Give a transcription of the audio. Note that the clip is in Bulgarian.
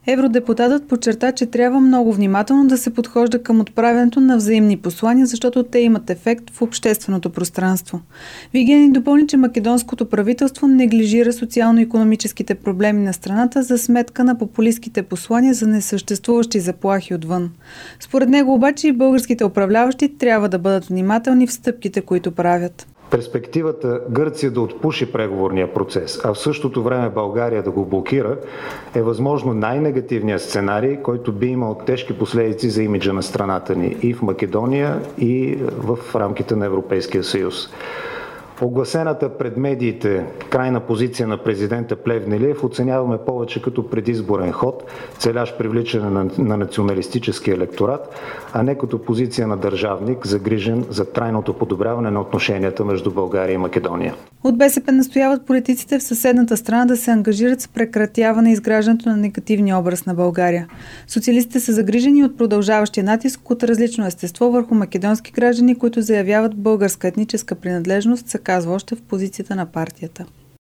Евродепутатът подчерта, че трябва много внимателно да се подхожда към отправянето на взаимни послания, защото те имат ефект в общественото пространство. Вигенин допълни, че македонското правителство неглижира социално-икономическите проблеми на страната за сметка на популистките послания за несъществуващи заплахи отвън. Според него обаче и българските управляващи трябва да бъдат внимателни в стъпките, които правят. Перспективата Гърция да отпуши преговорния процес, а в същото време България да го блокира, е възможно най-негативният сценарий, който би имал тежки последици за имиджа на страната ни и в Македония, и в рамките на Европейския съюз. Огласената пред медиите крайна позиция на президента Плевнелиев оценяваме повече като предизборен ход, целящ привличане на националистически електорат, а не като позиция на държавник, загрижен за трайното подобряване на отношенията между България и Македония. От БСП настояват политиците в съседната страна да се ангажират с прекратяване изграждането на негативния образ на България. Социалистите са загрижени от продължаващия натиск от различно естество върху македонски граждани, които заявяват българска етническа принадлежност, се казва още в позицията на партията.